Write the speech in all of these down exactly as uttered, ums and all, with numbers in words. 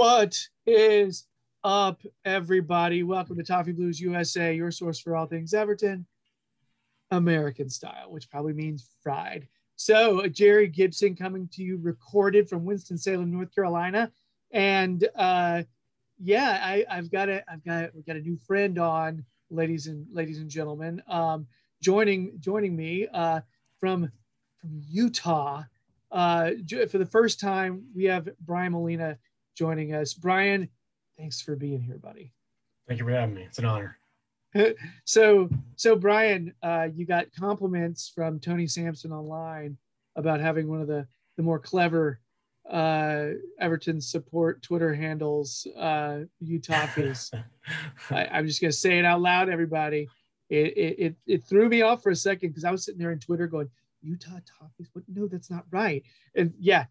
What is up, everybody? Welcome to Toffee Blues U S A, your source for all things Everton, American style, which probably means fried. So, Jerry Gibson coming to you, recorded from Winston-Salem, North Carolina, and uh, yeah, I, I've got a, I've got, we've got a new friend on, ladies and ladies and gentlemen, um, joining joining me uh, from from Utah. Uh, for the first time, we have Brian Molina joining us. Brian, thanks for being here, buddy. Thank you for having me. It's an honor. so, so Brian, uh, you got compliments from Tony Sampson online about having one of the, the more clever uh, Everton support Twitter handles, uh, Utahfies. I, I'm just going to say it out loud, everybody. It, it, it, it threw me off for a second because I was sitting there in Twitter going, Utah Toffees? What? No, that's not right. And yeah,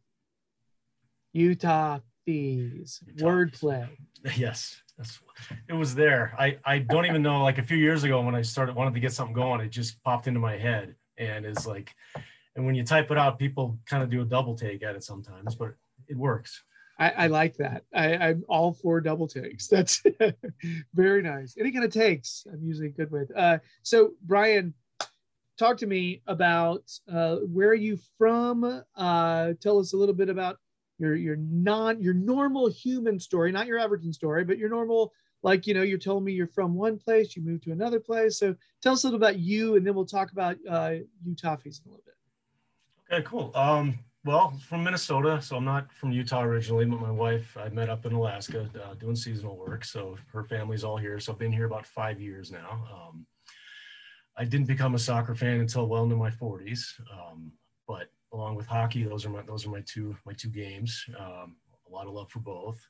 Utah Fees, wordplay. Yes, that's, it was there. I, I don't even know, like a few years ago when I started wanted to get something going, it just popped into my head. And it's like, and when you type it out, people kind of do a double take at it sometimes, but it works. I, I like that. I, I'm all for double takes. That's very nice. Any kind of takes, I'm usually good with. Uh, so, Brian, talk to me about uh, where are you from? Uh, tell us a little bit about your your non your normal human story, not your Everton story, but your normal, like, you know, you're telling me you're from one place, you moved to another place. So tell us a little about you, and then we'll talk about uh, Utahfies in a little bit. Okay, cool. Um, well, from Minnesota, so I'm not from Utah originally, but my wife I met up in Alaska uh, doing seasonal work. So her family's all here. So I've been here about five years now. Um, I didn't become a soccer fan until well into my forties, um, but along with hockey, those are my those are my two my two games. Um, a lot of love for both,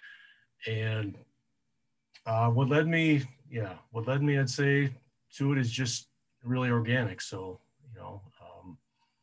and uh, what led me, yeah, what led me, I'd say, to it is just really organic. So you know, um,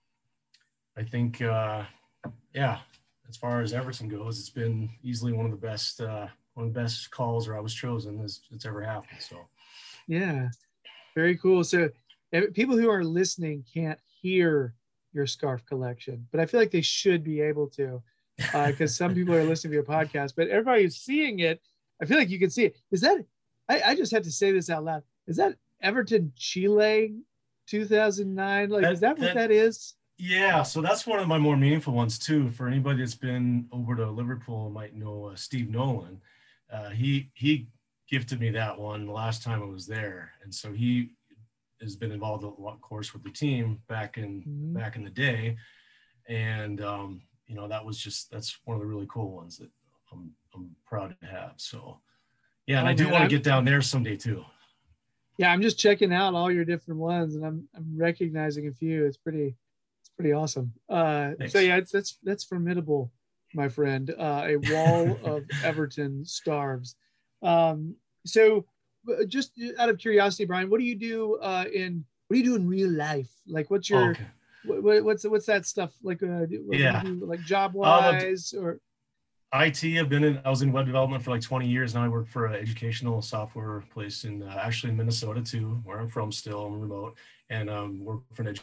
I think, uh, yeah, as far as Everton goes, it's been easily one of the best uh, one of the best calls, or I was chosen, as it's ever happened. So, yeah. Very cool. So people who are listening can't hear your scarf collection, but I feel like they should be able to, because uh, some people are listening to your podcast, but everybody who's seeing it, I feel like you can see it. Is that, I, I just had to say this out loud. Is that Everton Chile two thousand nine? Like, that, is that what that, that is? Yeah. So that's one of my more meaningful ones too. For anybody that's been over to Liverpool might know uh, Steve Nolan. Uh, he, he, gifted me that one the last time I was there, and so he has been involved, of course, with the team back in mm-hmm. back in the day, and um, you know, that was just that's one of the really cool ones that I'm I'm proud to have. So yeah, and oh, I do man, want to get down there someday too. Yeah, I'm just checking out all your different ones, and I'm I'm recognizing a few. It's pretty it's pretty awesome. Uh, so yeah, it's that's that's formidable, my friend. Uh, a wall of Everton scarves. Um, so just out of curiosity, Brian, what do you do uh, in, what do you do in real life? Like, what's your, okay. what, what's, what's that stuff like, uh, what yeah. do you do, like job wise um, or? I T, I've been in, I was in web development for like twenty years. Now I work for an educational software place in uh, actually in Minnesota too, where I'm from still, I'm remote, and um, work for an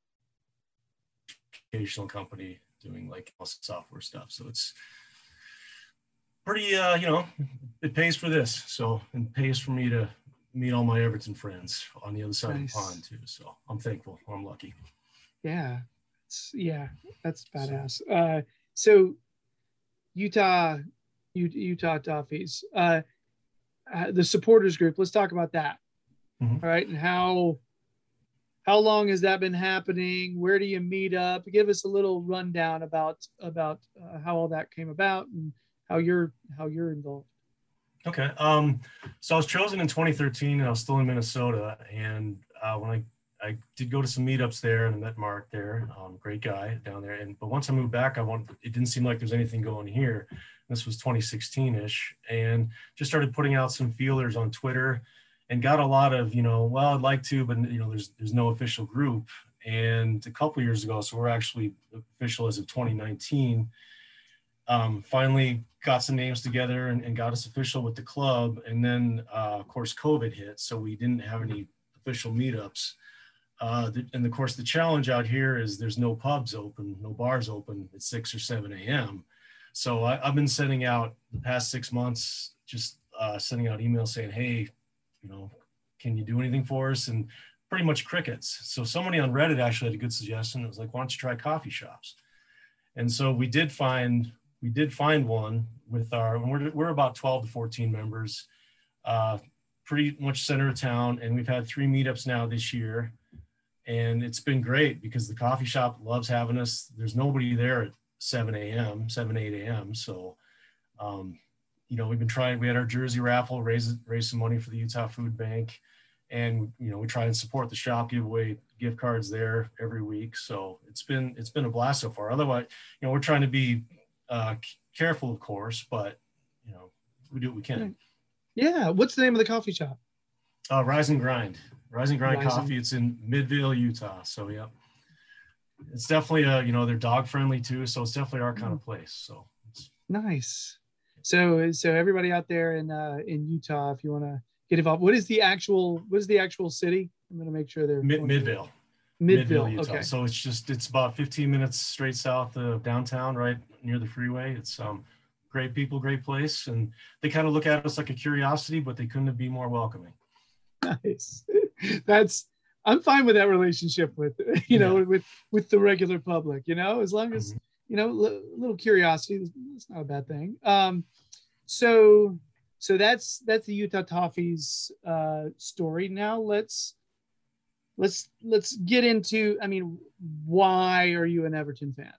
educational company doing like software stuff. So it's pretty, uh, you know, it pays for this. So, and pays for me to meet all my Everton friends on the other side nice. Of the pond too. So I'm thankful. I'm lucky. Yeah. It's, yeah. That's badass. So, uh, so Utah, Utah Toffees, uh, uh, the supporters group, let's talk about that. Mm-hmm. All right. And how, how long has that been happening? Where do you meet up? Give us a little rundown about, about uh, how all that came about and how you're how you're involved. Okay. Um, so I was chosen in twenty thirteen, and I was still in Minnesota. And uh, when I, I did go to some meetups there, and I met Mark there, um, great guy down there. And but once I moved back, I wanted, it didn't seem like there's anything going here. This was twenty sixteen-ish, and just started putting out some feelers on Twitter, and got a lot of, you know, well, I'd like to, but you know, there's there's no official group. And a couple of years ago, so we're actually official as of twenty nineteen. Um, finally got some names together and, and got us official with the club. And then, uh, of course, COVID hit, so we didn't have any official meetups. Uh, the, and of course, the challenge out here is there's no pubs open, no bars open at six or seven a.m. So I, I've been sending out the past six months, just uh, sending out emails saying, hey, you know, can you do anything for us? And pretty much crickets. So somebody on Reddit actually had a good suggestion. It was like, why don't you try coffee shops? And so we did find, we did find one with our, we're, we're about twelve to fourteen members, uh, pretty much center of town. And we've had three meetups now this year. And it's been great because the coffee shop loves having us. There's nobody there at seven a.m., seven, eight a.m. So, um, you know, we've been trying, we had our jersey raffle, raise, raise some money for the Utah Food Bank. And, you know, we try and support the shop, give away gift cards there every week. So it's been, it's been a blast so far. Otherwise, you know, we're trying to be uh, careful, of course, but, you know, we do what we can. Yeah. What's the name of the coffee shop? Uh, Rise and Grind. Rise and Grind Rise Coffee. and... It's in Midvale, Utah. So, yeah. It's definitely, uh, you know, they're dog friendly too. So it's definitely our kind of place. So it's nice. So, so everybody out there in, uh, in Utah, if you want to get involved, what is the actual, what is the actual city? I'm going to make sure they're Mid- Midvale. Midvale, Midvale, Utah. Okay. So it's just, it's about fifteen minutes straight south of downtown, right near the freeway. It's um, great people, great place. And they kind of look at us like a curiosity, but they couldn't be more welcoming. Nice. That's, I'm fine with that relationship with, you know, yeah. with, with the regular public, you know, as long as, mm-hmm. you know, a little curiosity, it's not a bad thing. Um, so, so that's, that's the Utah Toffees uh, story. Now let's, let's, let's get into, I mean, why are you an Everton fan?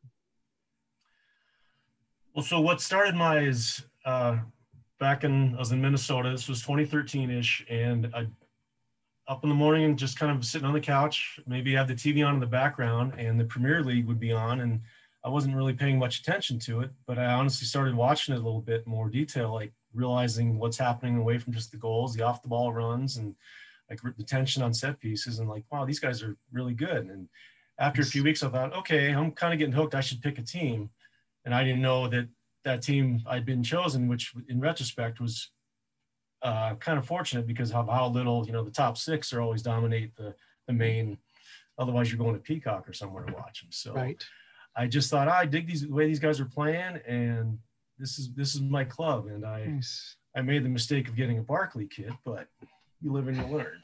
Well, so what started my is uh, back in, I was in Minnesota, this was twenty thirteen ish. And I, up in the morning and just kind of sitting on the couch, maybe have the T V on in the background and the Premier League would be on. And I wasn't really paying much attention to it, but I honestly started watching it a little bit more detail, like realizing what's happening away from just the goals, the off the ball runs, and like the tension on set pieces. And like, wow, these guys are really good. And after a few weeks, I thought, okay, I'm kind of getting hooked. I should pick a team. And I didn't know that that team I'd been chosen, which in retrospect was uh, kind of fortunate because of how little, you know, the top six are always dominate the, the main, otherwise you're going to Peacock or somewhere to watch them. So right. I just thought, oh, I dig these, the way these guys are playing, and this is, this is my club. And I, nice. I made the mistake of getting a Barkley kit, but you live and you learn.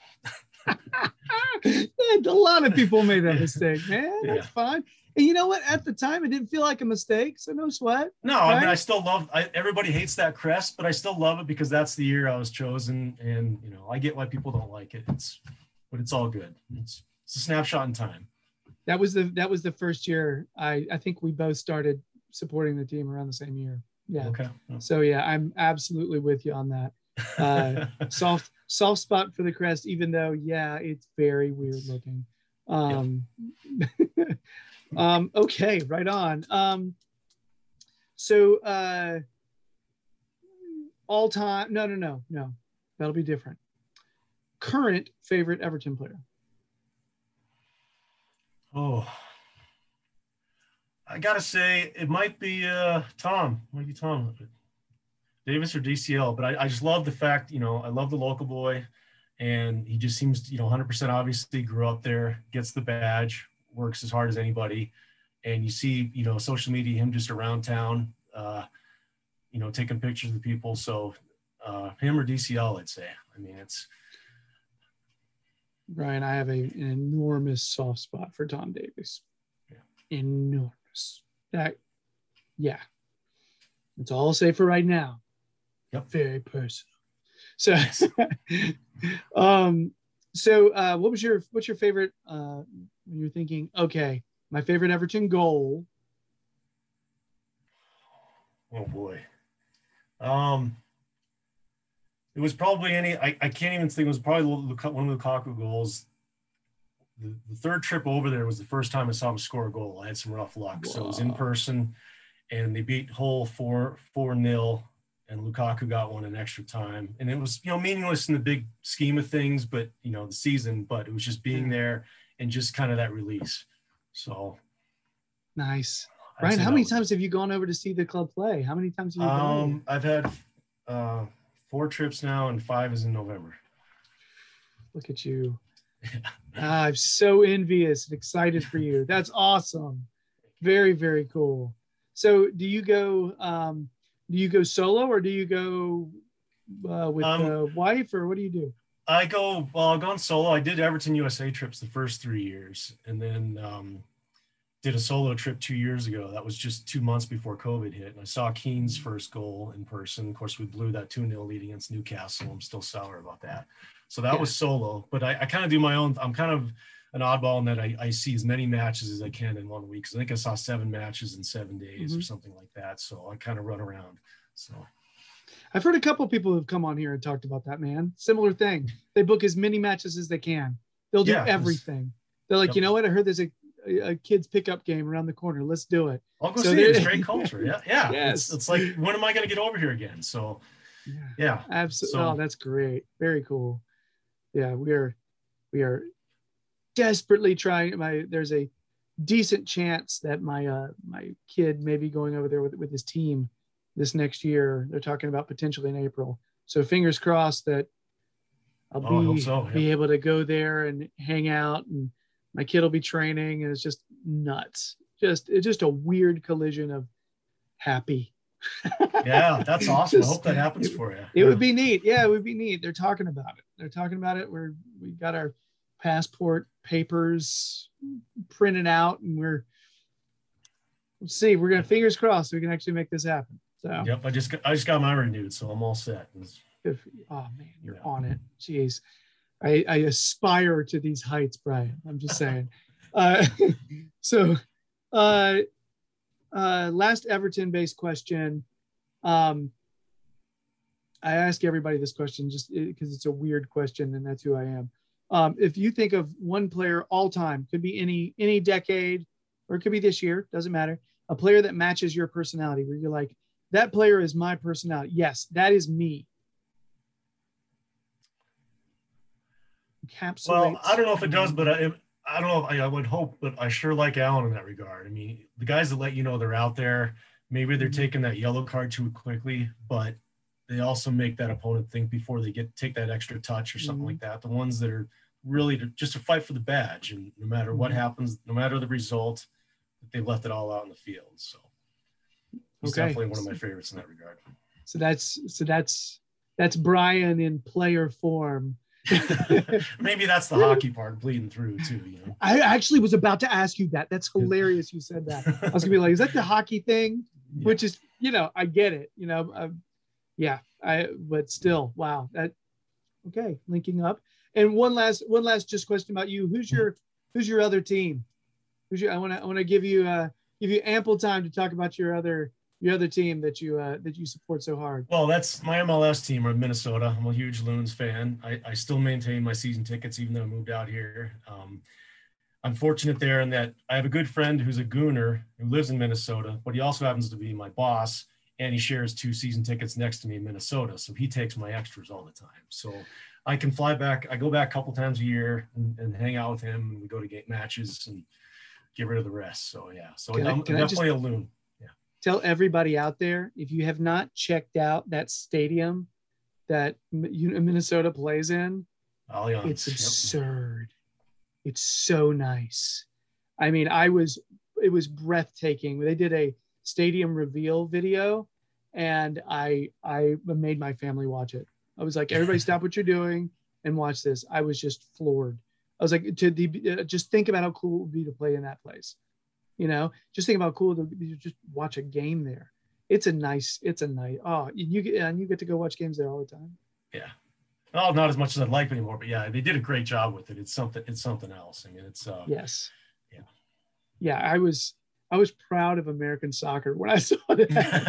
A lot of people made that mistake, man. That's yeah. fine. And you know what? At the time, it didn't feel like a mistake, so no sweat. No, right? I mean, I still love. I, everybody hates that crest, but I still love it because that's the year I was chosen, and you know, I get why people don't like it. It's, but it's all good. It's, it's a snapshot in time. That was the that was the first year. I I think we both started supporting the team around the same year. Yeah. Okay. So yeah, I'm absolutely with you on that. Uh, soft soft spot for the crest, even though yeah, it's very weird looking. Um, yeah. um, okay, right on. Um, so uh, all time, no, no, no, no, that'll be different. Current favorite Everton player. Oh, I gotta say it might be uh, Tom. Maybe Tom Davis or D C L. But I, I just love the fact, you know, I love the local boy, and he just seems, you know, one hundred percent obviously grew up there, gets the badge, works as hard as anybody, and you see, you know, social media, him just around town, uh, you know, taking pictures of the people. So uh, him or D C L, I'd say. I mean, it's. Brian, I have a, an enormous soft spot for Tom Davis. Yeah. Enormous. That, yeah. That's all I'll say for right now. Yep. Very personal. So, yes. um, so uh, what was your what's your favorite uh, when you're thinking, okay, my favorite Everton goal? Oh boy. Um. It was probably any, I, I can't even think, it was probably one of the Lukaku goals. The, the third trip over there was the first time I saw him score a goal. I had some rough luck. Whoa. So it was in person, and they beat Hull four, four nil, and Lukaku got one in extra time. And it was, you know, meaningless in the big scheme of things, but, you know, the season, but it was just being there and just kind of that release. So. Nice. Brian, how many times have you gone over to see the club play? How many times have you gone um, I've had, uh, four trips now, and five is in November. Look at you. ah, I'm so envious and excited for you. That's awesome. Very, very cool. So do you go, um, do you go solo or do you go uh, with Um, the wife or what do you do? I go, well, I've gone solo. I did Everton U S A trips the first three years and then um, did a solo trip two years ago. That was just two months before COVID hit. And I saw Keane's first goal in person. Of course, we blew that two nil lead against Newcastle. I'm still sour about that. So that Yeah. was solo, but I, I kind of do my own. I'm kind of an oddball in that I, I see as many matches as I can in one week. So I think I saw seven matches in seven days Mm-hmm. or something like that. So I kind of run around. So I've heard a couple of people who've come on here and talked about that, man. Similar thing. They book as many matches as they can. They'll do Yeah, everything. They're like, yep. you know what? I heard there's a, a, a kids pickup game around the corner. Let's do it. I'll go So see it. It's they- great culture. Yeah. Yeah. Yes. It's, it's like, when am I going to get over here again? So Yeah, yeah. absolutely. So- Oh, that's great. Very cool. Yeah, we are, we are desperately trying. My there's a decent chance that my uh my kid may be going over there with with his team this next year. They're talking about potentially in April. So fingers crossed that I'll be Oh, I hope so, be yeah. able to go there and hang out, and my kid will be training, and it's just nuts. Just it's just a weird collision of happy. Yeah, that's awesome. I Just- hope that happens it- for you. It would be neat. Yeah, it would be neat. They're talking about it. They're talking about it. We're we got our passport papers printed out, and we're let's see. We're gonna fingers crossed we can actually make this happen. So Yep. I just got, I just got mine renewed, so I'm all set. It's- if oh man, you're Yeah. on it. Jeez, I, I aspire to these heights, Brian. I'm just saying. uh, so, uh, uh, last Everton-based question. Um, I ask everybody this question just because it's a weird question, and that's who I am. Um, if you think of one player all time, could be any any decade, or it could be this year, doesn't matter. A player that matches your personality, where you're like, that player is my personality. Yes, that is me. Encapsulates. Well, I don't know if it does, but I, I don't know. If I, I would hope, but I sure like Allen in that regard. I mean, the guys that let you know they're out there, maybe they're Mhm. taking that yellow card too quickly, but they also make that opponent think before they get take that extra touch or something Mhm. like that. The ones that are really to, just to fight for the badge, and no matter what Mhm. happens, no matter the result, they left it all out in the field. So he's Okay. definitely one of my favorites in that regard. So that's so that's that's Brian in player form. Maybe that's the hockey part bleeding through too, you know. I actually was about to ask you that. That's hilarious. You said that. I was gonna be like, is that the hockey thing? Yeah. Which is, you know, I get it. You know, um, yeah. I but still, wow. That okay. Linking up. And one last one last just question about you. Who's your who's your other team? Who's your? I want to I want to give you uh give you ample time to talk about your other your other team that you uh that you support so hard. Well, that's my M L S team, or Minnesota. I'm a huge Loons fan. I, I still maintain my season tickets, even though I moved out here. Um, I'm fortunate there in that I have a good friend who's a Gooner who lives in Minnesota, but he also happens to be my boss, and he shares two season tickets next to me in Minnesota. So he takes my extras all the time. So I can fly back. I go back a couple times a year and, and hang out with him, and we go to game matches and get rid of the rest. So yeah, so Can I- I'm, can I'm I just- definitely a Loon. Tell everybody out there, if you have not checked out that stadium that M- you- Minnesota plays in, Allianz. it's Yep. absurd. It's so nice. I mean, I was, it was breathtaking. They did a stadium reveal video, and I, I made my family watch it. I was like, everybody stop what you're doing and watch this. I was just floored. I was like, to the, uh, just think about how cool it would be to play in that place. You know, just think about how cool it would be to just watch a game there. It's a nice, it's a nice, oh, you get, and you get to go watch games there all the time. Yeah. Oh, not as much as I'd like anymore, but yeah, they did a great job with it. It's something, it's something else. I mean, it's, uh, Yes. Yeah. Yeah. I was, I was proud of American soccer when I saw that.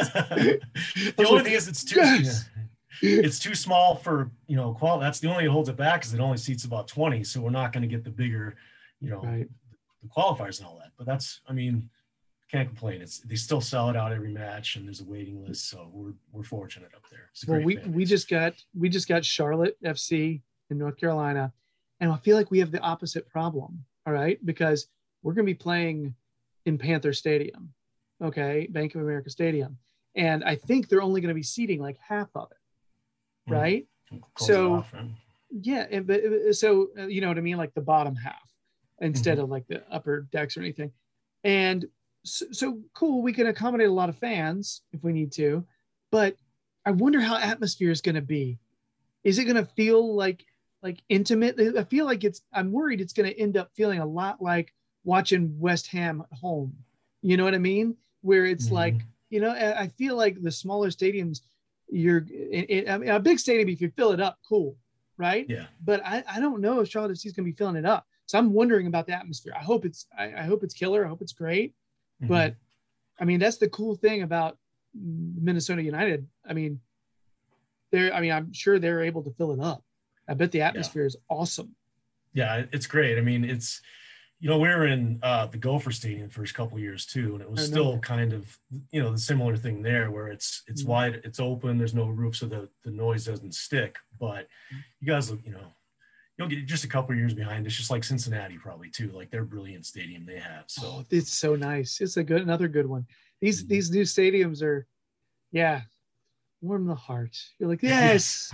the only thing is it's too, Yes. yeah, it's too small for, you know, qual. That's the only that holds it back is it only seats about twenty. So we're not going to get the bigger, you know, Right. the qualifiers and all that. But that's, I mean, can't complain. It's, they still sell it out every match, and there's a waiting list. So we're, we're fortunate up there. It's a Well, great we, fan we base. just got, we just got Charlotte F C in North Carolina. And I feel like we have the opposite problem. All right. Because we're going to be playing in Panther Stadium. Okay. Bank of America Stadium. And I think they're only going to be seating like half of it. Mhm. Right. Close so- it off, right? Yeah. And, but so, uh, you know what I mean? Like the bottom half instead Mhm. of like the upper decks or anything. And so, so cool. We can accommodate a lot of fans if we need to, but I wonder how atmosphere is going to be. Is it going to feel like like intimate? I feel like it's. I'm worried it's going to end up feeling a lot like watching West Ham at home. You know what I mean? Where it's mm-hmm. like, you know, I feel like the smaller stadiums, you're it, it, I mean, a big stadium, if you fill it up, cool, right? Yeah. But I, I don't know if Charlotte F C is going to be filling it up. So I'm wondering about the atmosphere. I hope it's I, I hope it's killer. I hope it's great. Mm-hmm. But I mean, that's the cool thing about Minnesota United. I mean, they're I mean, I'm sure they're able to fill it up. I bet the atmosphere yeah. is awesome. Yeah, it's great. I mean, it's, you know, we were in uh, the Gopher Stadium the first couple of years too, and it was still kind of, you know, the similar thing there where it's it's mm-hmm. wide, it's open, there's no roof, so the, the noise doesn't stick. But you guys look, you know, you'll get just a couple of years behind. It's just like Cincinnati probably too, like their brilliant stadium they have. So oh, it's so nice. It's a good another good one. These mm-hmm. these new stadiums are, yeah, warm the heart. You're like, yes.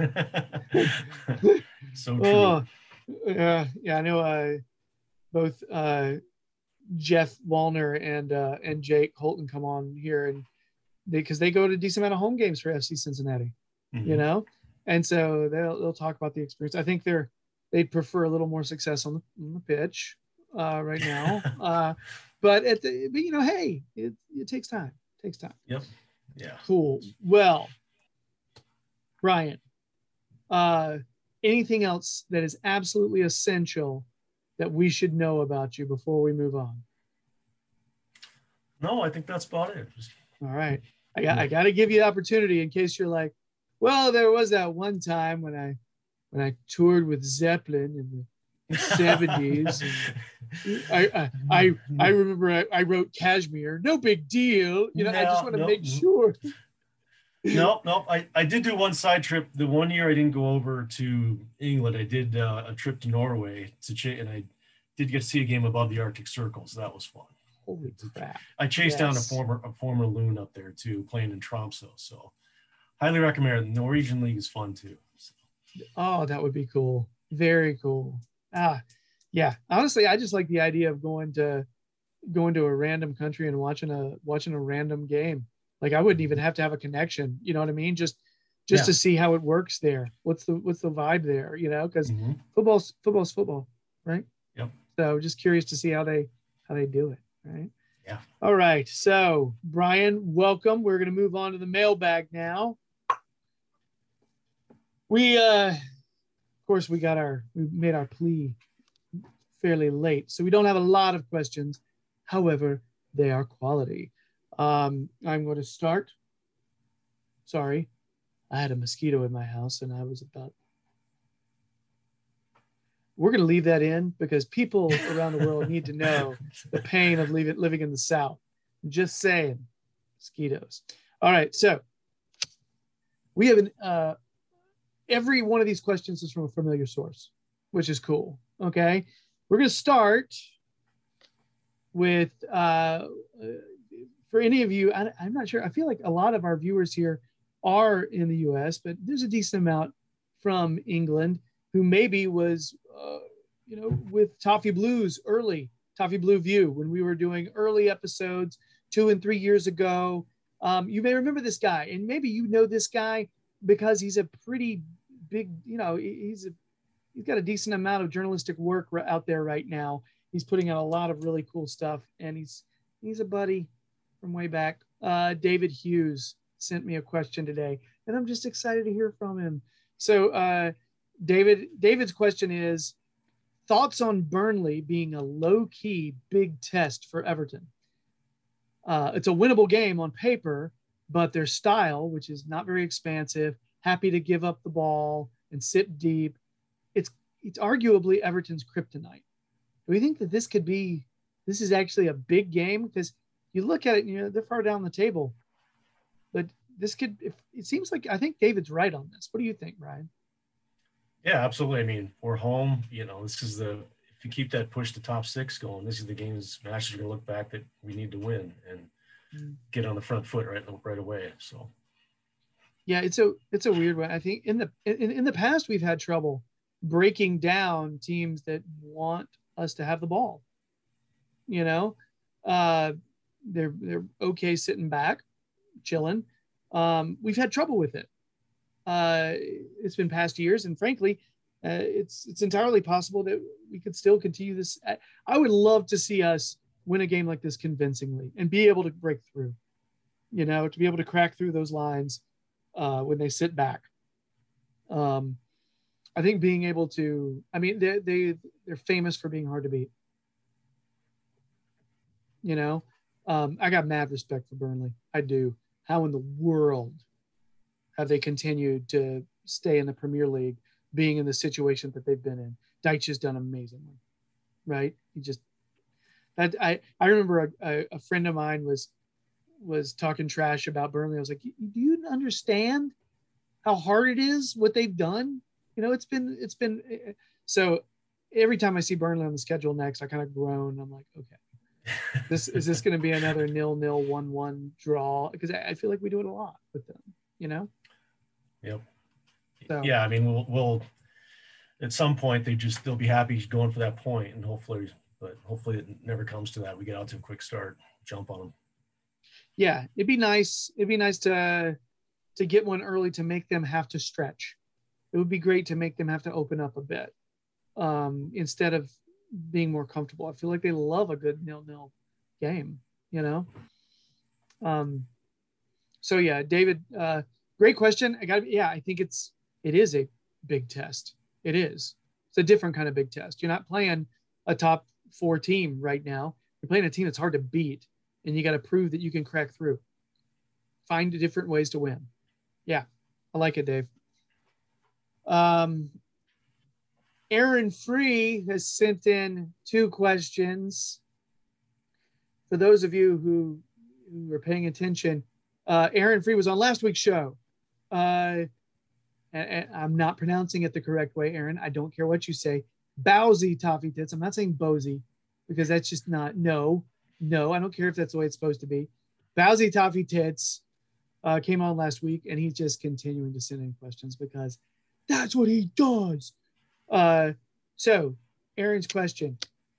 So true. Oh, yeah, yeah. I know. Uh, both uh, Jeff Wallner and uh, and Jake Holton come on here, and they because they go to a decent amount of home games for F C Cincinnati, mm-hmm. you know, and so they'll they'll talk about the experience. I think they're they'd prefer a little more success on the, on the pitch uh, right now, uh, but at the but, you know, hey, it it takes time. It takes time. Yep. Yeah. Cool. Well, Brian, uh, anything else that is absolutely essential that we should know about you before we move on? No, I think that's about it. All right. I got, I got to give you the opportunity in case you're like, well, there was that one time when I, when I toured with Zeppelin in the seventies. I, I, I, I remember I, I wrote Kashmir. No big deal. You know, no, I just want to no, make sure. No, no, I, I did do one side trip. The one year I didn't go over to England, I did uh, a trip to Norway to ch- and I did get to see a game above the Arctic Circle, so that was fun. Holy crap! I chased yes. down a former a former loon up there too, playing in Tromsø. So, highly recommend. The Norwegian League is fun too. So. Oh, that would be cool. Very cool. Ah, yeah. Honestly, I just like the idea of going to going to a random country and watching a watching a random game. Like I wouldn't even have to have a connection, you know what I mean? Just, just yeah. to see how it works there. What's the, what's the vibe there, you know? Cause mm-hmm. football's football's football, right? Yep. So just curious to see how they, how they do it. Right. Yeah. All right. So Brian, welcome. We're going to move on to the mailbag now. We, uh, of course we got our, we made our plea fairly late, so we don't have a lot of questions. However, they are quality. Um, I'm going to start. Sorry, I had a mosquito in my house and I was about. We're going to leave that in because people around the world need to know the pain of leave it, living in the South. I'm just saying, mosquitoes. All right, so we have an, uh, every one of these questions is from a familiar source, which is cool. Okay, we're going to start with. Uh, For any of you, I, I'm not sure. I feel like a lot of our viewers here are in the U S, but there's a decent amount from England who maybe was, uh, you know, with Toffee Blues early, Toffee Blue View, when we were doing early episodes two and three years ago. Um, you may remember this guy, and maybe you know this guy because he's a pretty big, you know, he's a, he's got a decent amount of journalistic work out there right now. He's putting out a lot of really cool stuff, and he's he's a buddy from way back. uh, David Hughes sent me a question today, and I'm just excited to hear from him. So uh, David, David's question is, thoughts on Burnley being a low-key big test for Everton? Uh, it's a winnable game on paper, but their style, which is not very expansive, happy to give up the ball and sit deep, it's it's arguably Everton's kryptonite. Do we think that this could be, this is actually a big game? Because you look at it, you know, they're far down the table, but this could, if, it seems like, I think David's right on this. What do you think, Brian? Yeah, absolutely. I mean, we're home, you know, this is the, if you keep that push to top six going, this is the games matches are going to look back that we need to win and mm. get on the front foot right, right away. So. Yeah, it's a, it's a weird one. I think in the, in, in the past, we've had trouble breaking down teams that want us to have the ball, you know, uh, they're they're okay sitting back, chilling. Um, we've had trouble with it. Uh, it's been past years, and frankly, uh, it's it's entirely possible that we could still continue this. I, I would love to see us win a game like this convincingly and be able to break through. You know, to be able to crack through those lines uh, when they sit back. Um, I think being able to, I mean, they they they're famous for being hard to beat. You know, um, I got mad respect for Burnley. I do. How in the world have they continued to stay in the Premier League, being in the situation that they've been in? Deitch has done amazingly, right? He just, that I I remember a, a, a friend of mine was was talking trash about Burnley. I was like, do you understand how hard it is what they've done? You know, it's been it's been so. Every time I see Burnley on the schedule next, I kind of groan. I'm like, okay. This is this going to be another nil nil one one draw, because I, I feel like we do it a lot with them, you know. Yep. So, yeah, I mean, we'll, we'll at some point they just they'll be happy going for that point, and hopefully, but hopefully it never comes to that. We get out to a quick start, jump on them. Yeah, it'd be nice. It'd be nice to to get one early to make them have to stretch. It would be great to make them have to open up a bit um, instead of being more comfortable. I feel like they love a good nil-nil game, you know? Um, so yeah, David, uh, great question. I got yeah, I think it's, it is a big test. It is. It's a different kind of big test. You're not playing a top four team right now. You're playing a team that's hard to beat, and you got to prove that you can crack through. Find different ways to win. Yeah, I like it, Dave. Um, Aaron Free has sent in two questions. For those of you who, who are paying attention, uh, Aaron Free was on last week's show. Uh, and, and I'm not pronouncing it the correct way, Aaron. I don't care what you say. Bowsy Toffee Tits. I'm not saying Bozy, because that's just not, no, no. I don't care if that's the way it's supposed to be. Bowsy Toffee Tits uh, came on last week, and he's just continuing to send in questions because that's what he does. Uh, so, Aaron's question.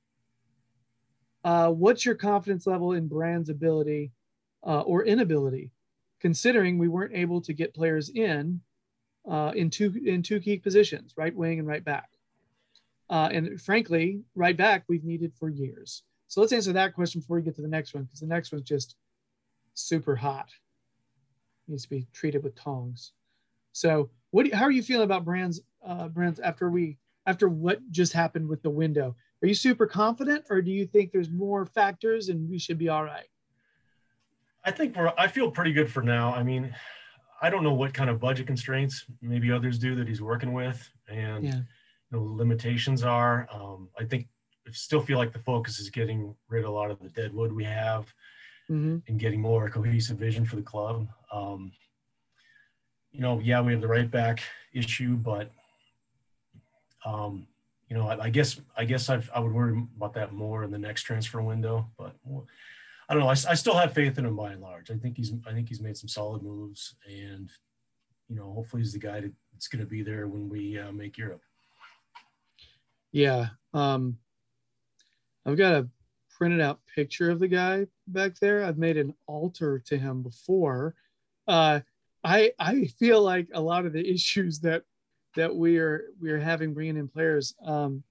Uh, what's your confidence level in Brand's ability uh, or inability, considering we weren't able to get players in uh, in two in two key positions, right wing and right back? Uh, and frankly, right back we've needed for years. So let's answer that question before we get to the next one, because the next one's just super hot. Needs to be treated with tongs. So, what? Do, how are you feeling about Brand's uh, Brand's after we after what just happened with the window? Are you super confident, or do you think there's more factors and we should be all right? I think we're, I feel pretty good for now. I mean, I don't know what kind of budget constraints maybe others do that he's working with, and yeah. you know, limitations are. Um, I think I still feel like the focus is getting rid of a lot of the dead wood we have mm-hmm. and getting more cohesive vision for the club. Um, you know, yeah, we have the right back issue, but um, you know, I, I guess I guess I've, I would worry about that more in the next transfer window. But well, I don't know. I, I still have faith in him by and large. I think he's I think he's made some solid moves, and you know, hopefully he's the guy that's going to be there when we uh, make Europe. Yeah, um, I've got a printed out picture of the guy back there. I've made an altar to him before. Uh, I I feel like a lot of the issues that that we are we are having bringing in players. Um,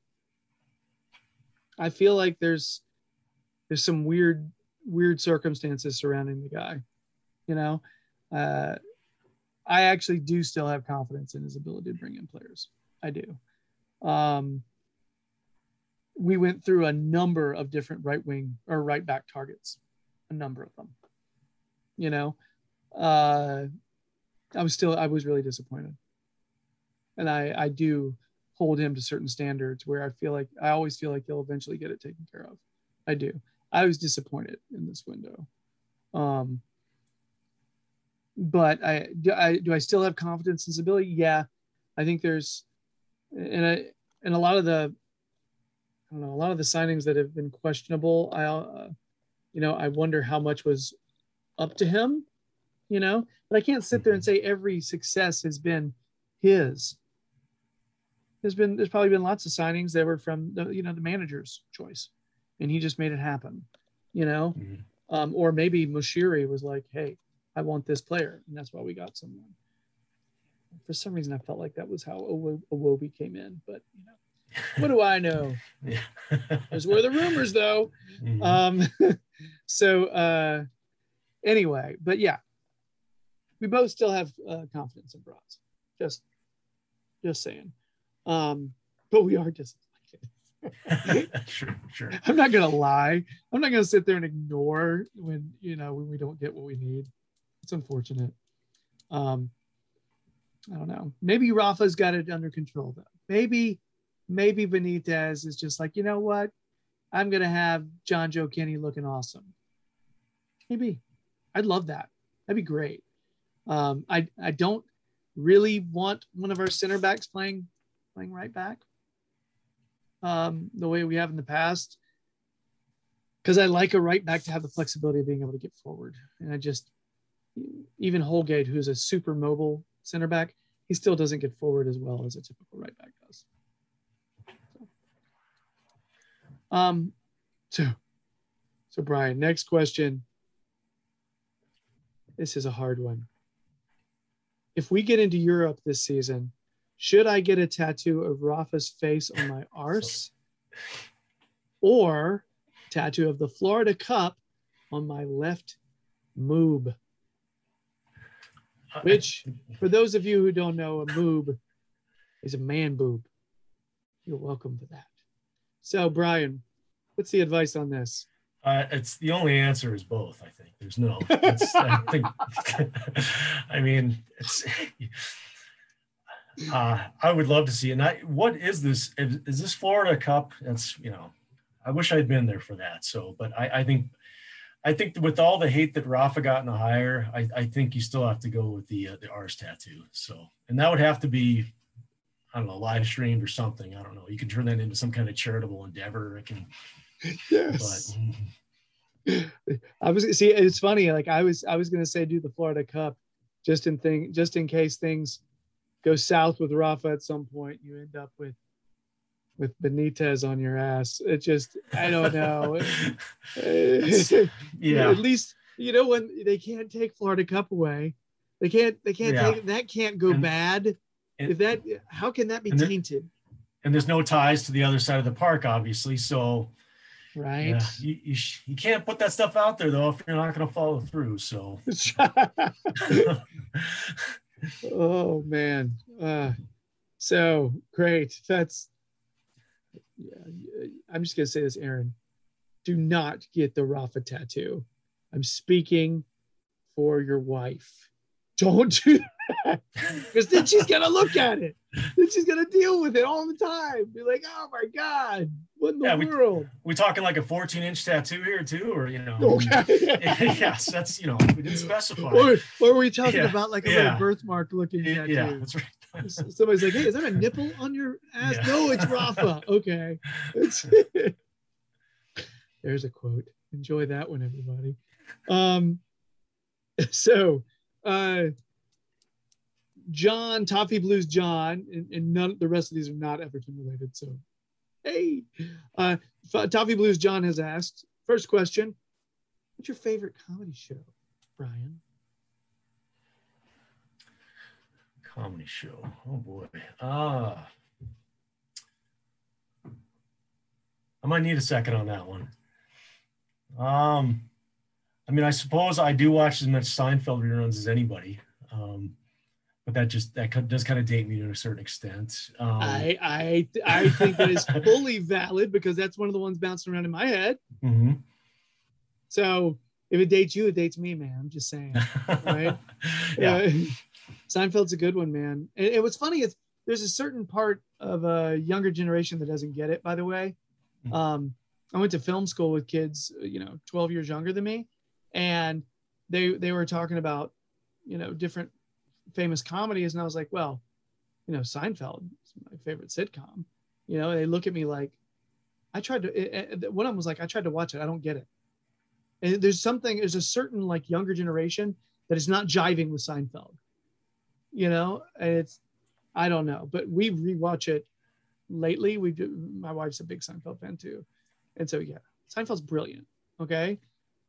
I feel like there's there's some weird weird circumstances surrounding the guy. You know, uh, I actually do still have confidence in his ability to bring in players. I do. Um, we went through a number of different right wing or right back targets, a number of them. You know, uh, I was still I was really disappointed. And I, I do hold him to certain standards where I feel like I always feel like he'll eventually get it taken care of. I do. I was disappointed in this window. Um, but I do, I do I still have confidence in his ability? Yeah. I think there's and I and a lot of the I don't know, a lot of the signings that have been questionable, I uh, you know, I wonder how much was up to him, you know, but I can't sit there and say every success has been his. There's been there's probably been lots of signings that were from the you know the manager's choice, and he just made it happen, you know. Mm-hmm. Um, or maybe Moshiri was like, hey, I want this player. And that's why we got someone. For some reason, I felt like that was how Iwobi came in. But, you know, what do I know? Yeah. Those were the rumors, though. Mm-hmm. Um, so, uh, anyway, but yeah, we both still have uh, confidence in Braz. Just, just saying. Um, but we are disappointed. Sure, sure. I'm not gonna lie. I'm not gonna sit there and ignore when you know when we don't get what we need. It's unfortunate. Um, I don't know. Maybe Rafa's got it under control though. Maybe, maybe Benitez is just like, you know what? I'm gonna have John Joe Kenny looking awesome. Maybe. I'd love that. That'd be great. Um, I I don't really want one of our center backs playing playing right back. Um, the way we have in the past, because I like a right back to have the flexibility of being able to get forward. And I just, even Holgate, who's a super mobile center back, he still doesn't get forward as well as a typical right back does. So, um, so, so Brian, next question. This is a hard one. If we get into Europe this season, should I get a tattoo of Rafa's face on my arse or tattoo of the Florida Cup on my left moob? Which, for those of you who don't know, a moob is a man boob. You're welcome for that. So, Brian, what's the advice on this? Uh, it's the only answer is both. I think there's no. It's, I think. I mean, it's. Uh, I would love to see. And I, what is this? Is, is this Florida Cup? That's, you know, I wish I'd been there for that. So, but I, I think, I think with all the hate that Rafa got in the hire, I, I think you still have to go with the uh, the arse tattoo. So, and that would have to be, I don't know, live streamed or something. I don't know. You can turn that into some kind of charitable endeavor. It can. Yes. But, I was see. It's funny. Like I was, I was going to say do the Florida Cup, just in thing, just in case things go south with Rafa at some point, you end up with with Benitez on your ass. It just, I don't know. Yeah. At least, you know, when they can't take Florida Cup away, they can't, they can't yeah. take, that can't go and, bad. And, if that, how can that be and tainted? There, and there's no ties to the other side of the park, obviously. So, right. Yeah, you, you, you can't put that stuff out there though, if you're not going to follow through. So, oh man. Uh, so great. That's, yeah, I'm just going to say this, Aaron, do not get the Rafa tattoo. I'm speaking for your wife. Don't do that, because then she's going to look at it. Then she's going to deal with it all the time. Be like, oh my God, what in the yeah, world? We, we talking like a fourteen inch tattoo here too, or, you know, okay. Yes, that's, you know, we didn't specify. Or, or are we talking yeah. about like a yeah. little birthmark looking yeah, tattoo? Yeah, that's right. Somebody's like, hey, is that a nipple on your ass? Yeah. No, it's Rafa. Okay. It's there's a quote. Enjoy that one, everybody. Um, so uh John, Toffee Blues John, and, and none the rest of these are not Everton related. So hey, uh Toffee Blues John has asked, first question, what's your favorite comedy show, Brian? Comedy show. Oh boy. Ah. I might need a second on that one. Um, I mean, I suppose I do watch as much Seinfeld reruns as anybody. Um, but that just, that does kind of date me to a certain extent. Um, I, I, I think that is fully valid because that's one of the ones bouncing around in my head. Mm-hmm. So if it dates you, it dates me, man. I'm just saying, right? Yeah. Uh, Seinfeld's a good one, man. And, and what's funny is there's a certain part of a younger generation that doesn't get it, by the way. Um, I went to film school with kids, you know, twelve years younger than me. And they, they were talking about, you know, different famous comedies. And I was like, well, you know, Seinfeld is my favorite sitcom. You know, they look at me like, I tried to, it, it, one of them was like, I tried to watch it. I don't get it. And there's something, there's a certain like younger generation that is not jiving with Seinfeld. You know, and it's, I don't know, but we rewatch it lately. We do. My wife's a big Seinfeld fan too. And so, yeah, Seinfeld's brilliant. Okay.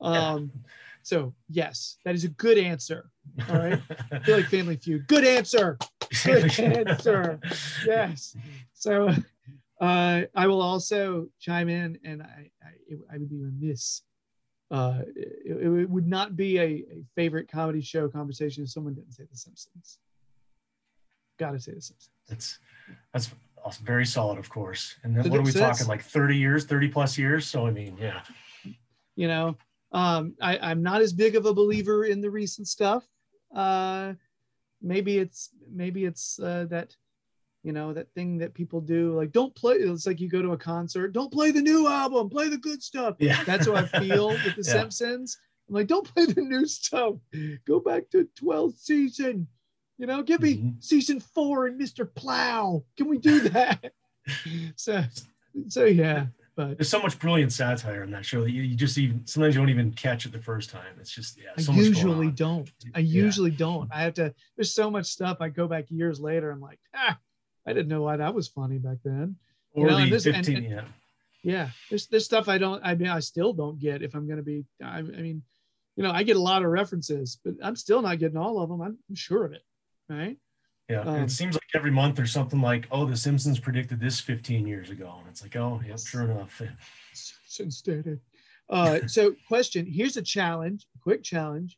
Um, so yes, that is a good answer. All right. I feel like Family Feud. Good answer. Good answer. Yes. So uh, I will also chime in, and I, I, I would be remiss. Uh, it, it would not be a, a favorite comedy show conversation if someone didn't say The Simpsons. Got to say The Simpsons. That's that's also very solid, of course. And then So what are we so talking, like thirty years, thirty plus years? So I mean, yeah. You know, um, I, I'm not as big of a believer in the recent stuff. Uh, maybe it's maybe it's uh, that, you know, that thing that people do, like don't play. It's like you go to a concert, don't play the new album, play the good stuff. Yeah. That's how I feel with The yeah. Simpsons. I'm like, don't play the new stuff. Go back to twelfth season. You know, give me mm-hmm. season four and Mister Plow. Can we do that? so, so yeah. But there's so much brilliant satire in that show that you, you just even sometimes you don't even catch it the first time. It's just yeah. So I usually don't. I usually yeah. don't. I have to. There's so much stuff. I go back years later. I'm like, ah, I didn't know why that was funny back then. Or you know, the this, fifteen, and, and, yeah. Yeah, there's there's stuff I don't. I mean, I still don't get if I'm going to be. I, I mean, you know, I get a lot of references, but I'm still not getting all of them. I'm, I'm sure of it, right? Yeah, um, it seems like every month there's something like, oh, The Simpsons predicted this fifteen years ago. And it's like, oh, yep, sure enough. Simpsons stated. Uh, so question, here's a challenge, a quick challenge.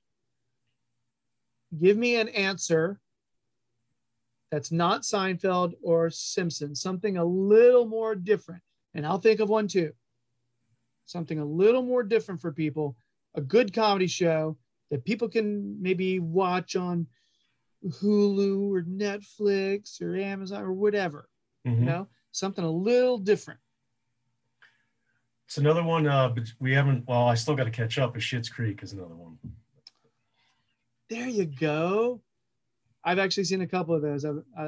Give me an answer that's not Seinfeld or Simpsons, something a little more different. And I'll think of one too. Something a little more different for people, a good comedy show that people can maybe watch on Hulu or Netflix or Amazon or whatever, mm-hmm. you know, something a little different. It's another one, uh, but we haven't, well, I still got to catch up. Is Schitt's Creek is another one. There you go. I've actually seen a couple of those. I, I,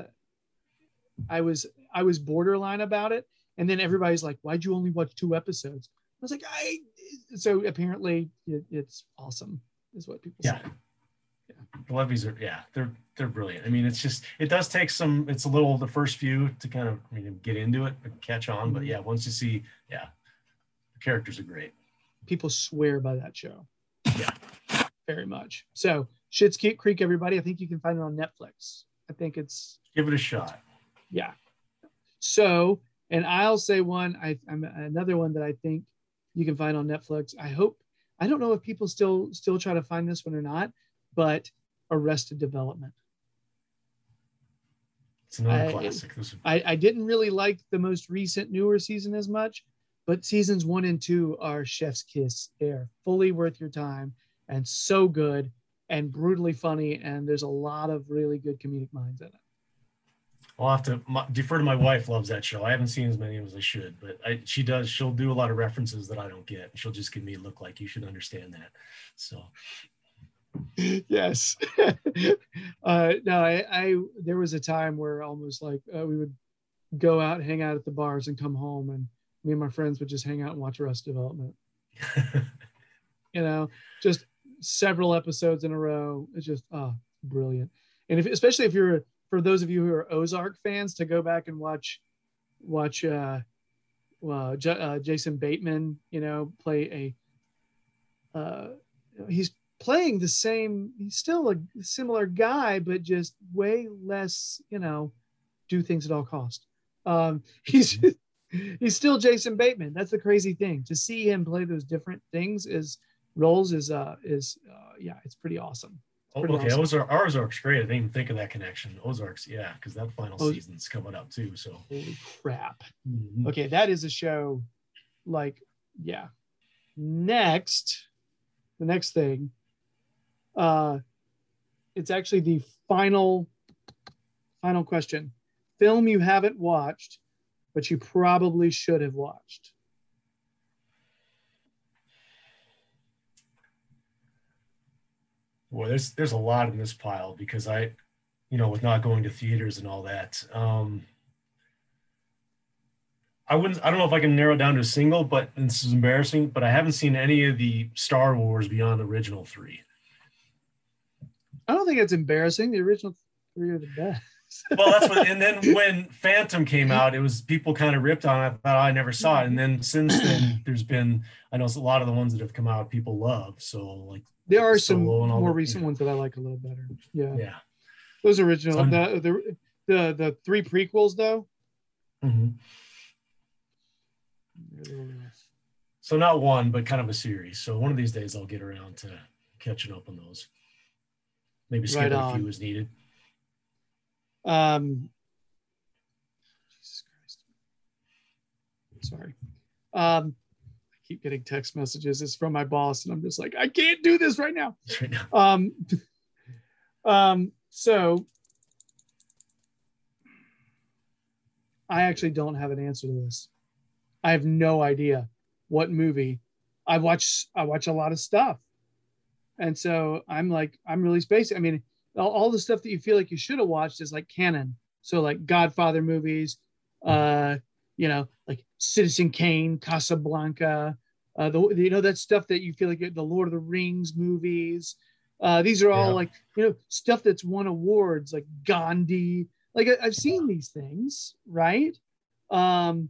I was, I was borderline about it. And then everybody's like, why'd you only watch two episodes? I was like, I, so apparently it, it's awesome is what people yeah. say. Yeah. The Levies are, yeah, they're, they're brilliant. I mean, it's just, it does take some, it's a little, the first few to kind of, I mean, get into it and catch on. Mm-hmm. But yeah, once you see, yeah, the characters are great. People swear by that show. Yeah. Very much. So Schitt's Creek, everybody, I think you can find it on Netflix. I think it's. Give it a shot. Yeah. So, and I'll say one, I, I'm another one that I think you can find on Netflix. I hope, I don't know if people still, still try to find this one or not, but Arrested Development. It's another I, classic. I, I didn't really like the most recent newer season as much, but seasons one and two are chef's kiss. They're fully worth your time and so good and brutally funny. And there's a lot of really good comedic minds in it. I'll have to my, defer to my wife. Loves that show. I haven't seen as many as I should, but I, she does. She'll do a lot of references that I don't get. She'll just give me a look like you should understand that. So. Yes. uh, no, I, I, there was a time where almost like uh, we would go out and hang out at the bars and come home, and me and my friends would just hang out and watch Arrested Development. You know, just several episodes in a row. It's just, oh, brilliant. And if, especially if you're, for those of you who are Ozark fans, to go back and watch, watch uh, well, J- uh, Jason Bateman, you know, play a, uh, he's playing the same, he's still a similar guy, but just way less, you know, do things at all cost. Um, he's, he's still Jason Bateman. That's the crazy thing. To see him play those different things is roles is, uh, is, uh, yeah, it's pretty awesome. Oh, okay, awesome. Ozark, Ozark's great. I didn't even think of that connection. Ozark's, yeah, because that final Oz- season's coming up too. So holy crap. Mm-hmm. Okay, that is a show. Like, yeah. Next, the next thing. Uh, it's actually the final, final question. Film you haven't watched, but you probably should have watched. Well, there's there's a lot in this pile because I, you know, with not going to theaters and all that, um, I wouldn't. I don't know if I can narrow down to a single, but and this is embarrassing. But I haven't seen any of the Star Wars beyond the original three. I don't think it's embarrassing. The original three are the best. Well, that's what, and then when Phantom came out, it was people kind of ripped on it. I thought, oh, I never saw it. And then since then, there's been, I know a lot of the ones that have come out, people love. So like, there are some more the, recent yeah. ones that I like a little better. Yeah. Yeah. Those original, So, the, the, the, the three prequels though. Mm-hmm. So not one, but kind of a series. So one of these days I'll get around to catching up on those. Maybe skip right a on. few as needed. Um, Jesus Christ. Sorry. Um, I keep getting text messages. It's from my boss, and I'm just like, I can't do this right now. Right now. Um, um, so I actually don't have an answer to this. I have no idea what movie. I watch. I watch a lot of stuff, and so I'm like, I'm really spacing. I mean, all, all the stuff that you feel like you should have watched is like canon. So like Godfather movies, uh, you know, like Citizen Kane, Casablanca, uh, the you know that stuff that you feel like the Lord of the Rings movies. Uh, these are all Yeah. like, you know, stuff that's won awards, like Gandhi. Like I, I've seen these things, right? Um,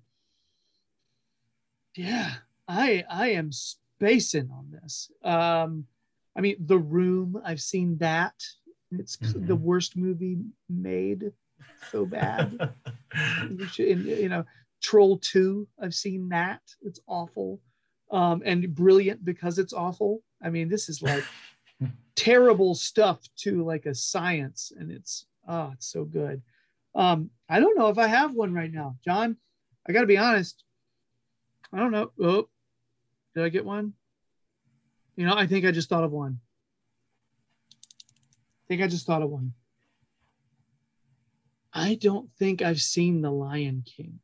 yeah, I I am spacing on this. Um, I mean, The Room. I've seen that. It's Mhm. the worst movie made. So bad. You should, and, you know, Troll two. I've seen that. It's awful, um, and brilliant because it's awful. I mean, this is like terrible stuff to like a science, and it's oh, it's so good. Um, I don't know if I have one right now, John. I got to be honest. I don't know. Oh, did I get one? You know, I think I just thought of one. I think I just thought of one. I don't think I've seen The Lion King.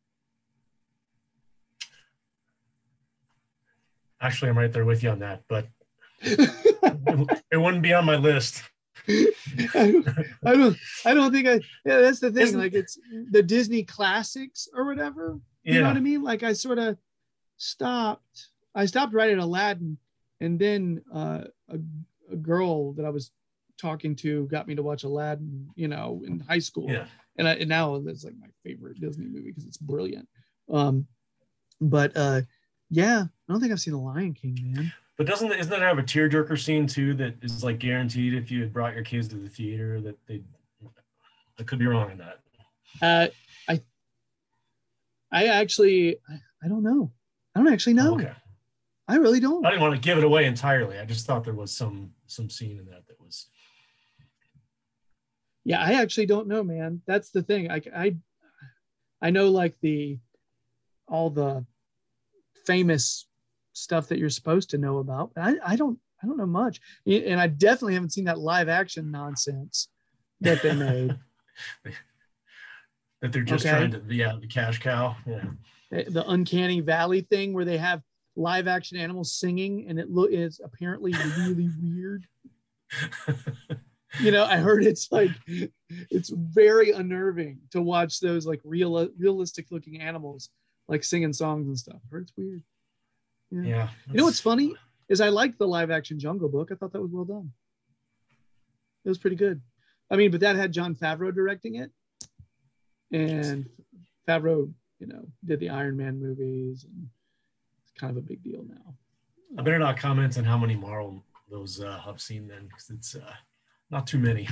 Actually, I'm right there with you on that, but it, it wouldn't be on my list. I don't, I don't, I don't think I, yeah, that's the thing. Isn't- like it's the Disney classics or whatever. You Yeah. know what I mean? Like I sort of stopped, I stopped right at Aladdin. And then uh, a, a girl that I was talking to got me to watch Aladdin, you know, in high school. Yeah. And, I, and now that's like my favorite Disney movie because it's brilliant. Um, but uh, yeah, I don't think I've seen The Lion King, man. But doesn't isn't that have a tearjerker scene too that is like guaranteed if you had brought your kids to the theater that they I could be wrong on that. Uh, I I actually I, I don't know. I don't actually know. Oh, okay. I really don't. I didn't want to give it away entirely. I just thought there was some some scene in that that was. Yeah, I actually don't know, man. That's the thing. I I I know like the all the famous stuff that you're supposed to know about. But I, I don't I don't know much. And I definitely haven't seen that live action nonsense that they made. That they're just Okay. trying to yeah, the cash cow. Yeah. The, the Uncanny Valley thing where they have live action animals singing and it lo- is apparently really weird. You know, I heard it's like it's very unnerving to watch those like real realistic looking animals like singing songs and stuff. I heard it's weird. Yeah. Yeah. You know what's funny is I liked the live action Jungle Book. I thought that was well done. It was pretty good. I mean, but that had Jon Favreau directing it, and Favreau, you know, did the Iron Man movies, and it's kind of a big deal now. I better not comment on how many Marvel those uh, I've seen then because it's uh, not too many.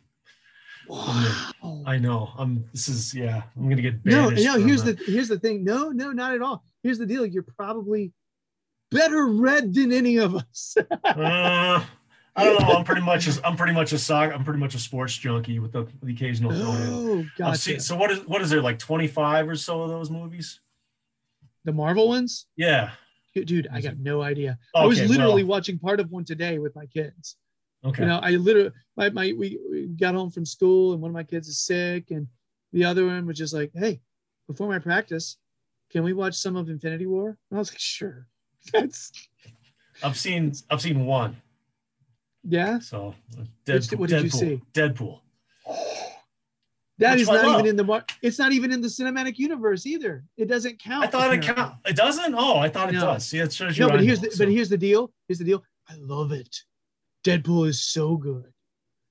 Wow. I know. I'm. This is yeah. I'm gonna get No, banished. no. from, Here's uh, the here's the thing. No, no, not at all. Here's the deal. You're probably better read than any of us. uh, I don't know. I'm pretty much. A, I'm pretty much a sock. I'm pretty much a sports junkie with the, the occasional. Oh, I've gotcha. seen, so what is what is there like twenty-five or so of those movies? The Marvel ones, Yeah. dude. I got no idea. Okay, I was literally well, watching part of one today with my kids. okay. You know, I literally my, my we, we got home from school and one of my kids is sick and the other one was just like, hey, before my practice, can we watch some of Infinity War? And I was like, sure. That's I've seen I've seen one. yeah. So Which- Deadpool. what did you Deadpool, see? Deadpool. That Which is I not love. even in the mar- it's not even in the cinematic universe either. It doesn't count. I thought it apparently. count. It doesn't. Oh, I thought it No. does. See, it shows you. No, what but I here's know, the so. but here's the deal. Here's the deal. I love it. Deadpool is so good.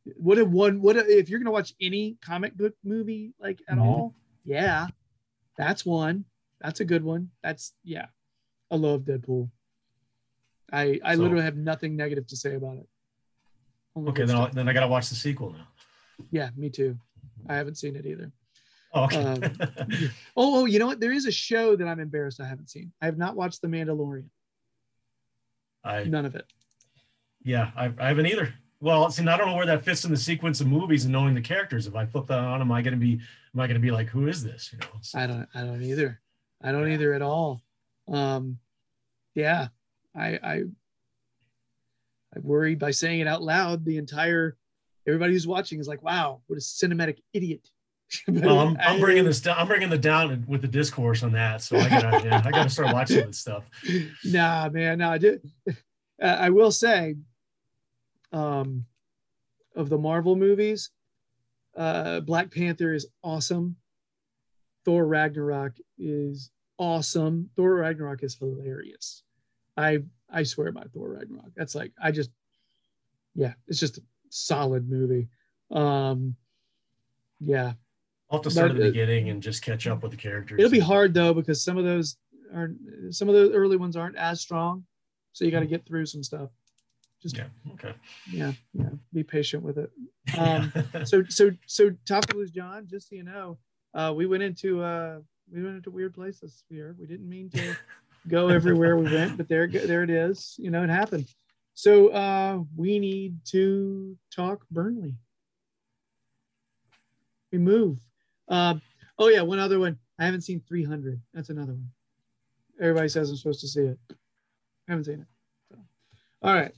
What a one, what a, if you're going to watch any comic book movie, like at Mhm. all, yeah, that's one. That's a good one. That's, yeah. I love Deadpool. I, I So- literally have nothing negative to say about it. Only Okay, good then, I'll, stuff. then I got to watch the sequel now. Yeah, me too. I haven't seen it either. Oh, okay. Um, oh, oh, you know what? There is a show that I'm embarrassed I haven't seen. I have not watched The Mandalorian. I None of it. yeah, I, I haven't either. Well, see, I don't know where that fits in the sequence of movies and knowing the characters. If I flip that on, am I going to be, am I going to be like, who is this? You know, so, I don't. I don't either. I don't Yeah. either at all. Um, yeah, I, I, I worry by saying it out loud. The entire everybody who's watching is like, "Wow, what a cinematic idiot!" But well, I'm, I'm I- bringing this down. I'm bringing the down with the discourse on that. So I gotta, yeah, I gotta start watching this stuff. Nah, man. No, I did. Uh, I will say, um, of the Marvel movies, uh, Black Panther is awesome. Thor Ragnarok is awesome. Thor Ragnarok is hilarious. I I swear by Thor Ragnarok. That's like I just yeah, it's just a solid movie. Um yeah. I'll have to start But, at the uh, beginning and just catch up with the characters. It'll be hard though because some of those are some of the early ones aren't as strong. So you got to get through some stuff. Just Yeah. Okay. yeah, yeah. Be patient with it. Um so so so Top Blues John, just so you know, uh we went into uh we went into weird places here. We didn't mean to go everywhere we went, but there there it is. You know, it happened. So uh we need to talk Burnley. We move. Uh, oh yeah, one other one. I haven't seen three hundred. That's another one. Everybody says I'm supposed to see it. I haven't seen it. So. All right.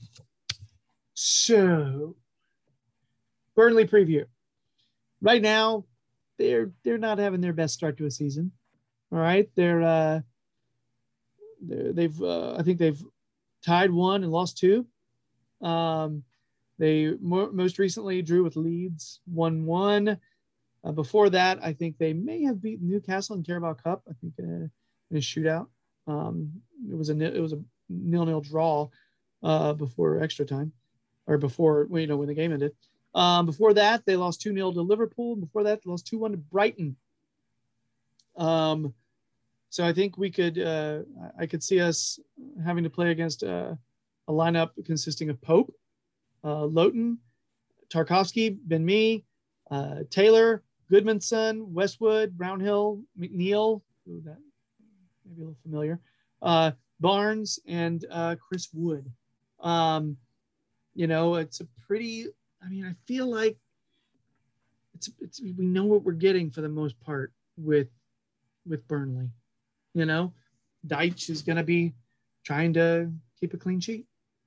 So Burnley preview. Right now, they're they're not having their best start to a season. All right, they're uh, they're, they've uh, I think they've tied one and lost two. Um, they more, most recently drew with Leeds one one. Uh, before that, I think they may have beaten Newcastle in Carabao Cup. I think uh, in a shootout. Um, it was a it was a nil nil draw uh, before extra time, or before well, you know when the game ended. Um, before that, they lost two nil to Liverpool. Before that, they lost two one to Brighton. Um, so I think we could uh, I could see us having to play against uh, a lineup consisting of Pope, uh, Lowton, Tarkovsky, Ben Mee, uh, Taylor, Goodmanson, Westwood, Brownhill, McNeil, ooh, that maybe a little familiar, uh, Barnes, and uh, Chris Wood. Um, you know, it's a pretty, I mean, I feel like it's, it's we know what we're getting for the most part with with Burnley. You know, Deitch is going to be trying to keep a clean sheet.